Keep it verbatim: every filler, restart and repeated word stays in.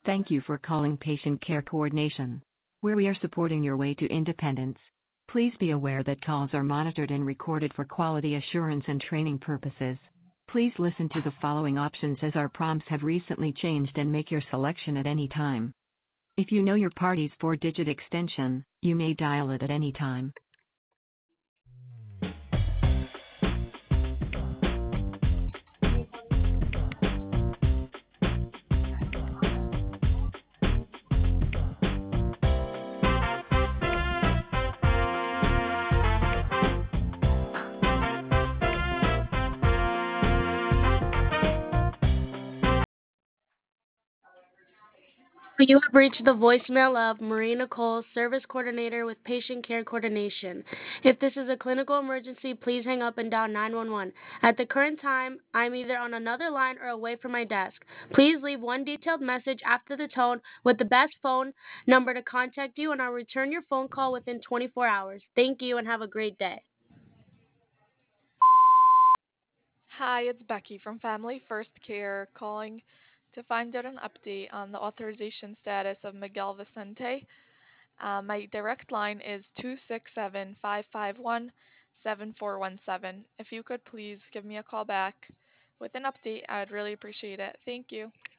Thank you for calling Patient Care Coordination, where we are supporting your way to independence. Please be aware that calls are monitored and recorded for quality assurance and training purposes. Please listen to the following options as our prompts have recently changed and make your selection at any time. If you know your party's four-digit extension, you may dial it at any time. You have reached the voicemail of Marie Nicole, Service Coordinator with Patient Care Coordination. If this is a clinical emergency, please hang up and dial nine one one. At the current time, I'm either on another line or away from my desk. Please leave one detailed message after the tone with the best phone number to contact you, and I'll return your phone call within twenty-four hours. Thank you and have a great day. Hi, it's Becky from Family First Care calling to find out an update on the authorization status of Miguel Vicente. Uh, my direct line is two six seven, five five one, seven four one seven. If you could please give me a call back with an update, I'd really appreciate it. Thank you.